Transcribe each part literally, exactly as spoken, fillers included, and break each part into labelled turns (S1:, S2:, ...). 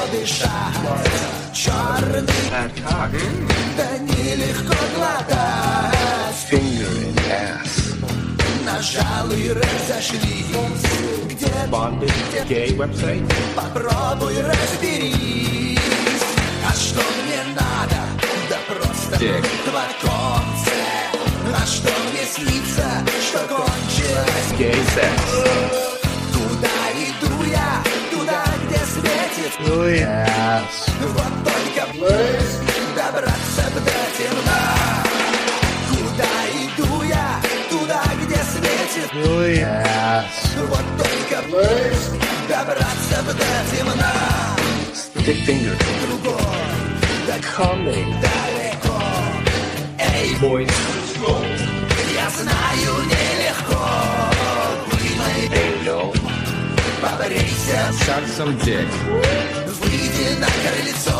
S1: дышать. Черный, да нелегко глотать.
S2: Finger in ass.
S1: Нажал и разошлись. Где
S3: Bondage gay website.
S1: попробуй разберись. А что мне надо? Да просто
S2: Dick.
S1: знакомься. А что мне снится? Что кончилось?
S3: Gay sex.
S1: Куда иду я? Туда, где светит.
S2: Oh yes.
S1: Вот только добраться бы до темна. Куда иду я? Туда, где светит.
S2: Oh yes.
S1: Вот только добраться бы до темна.
S2: Dick finger.
S1: Другой, да
S2: Coming.
S1: далеко. Эй,
S3: Boys.
S1: я знаю, нелегко. Вымой,
S2: Hey no.
S1: побрейся,
S3: Suck some dick.
S1: выйди на крыльцо.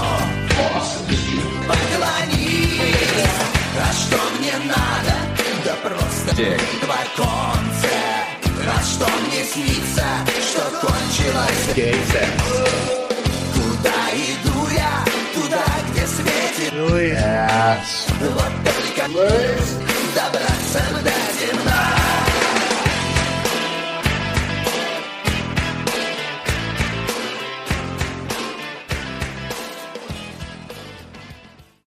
S1: Поклонись. А что мне надо? Да просто
S3: Dick.
S1: знакомься. А что мне снится? Что кончилось?
S3: Gay sex.
S1: Куда иду я? Туда, где светит.
S2: Oh yes.
S1: Вот только добраться до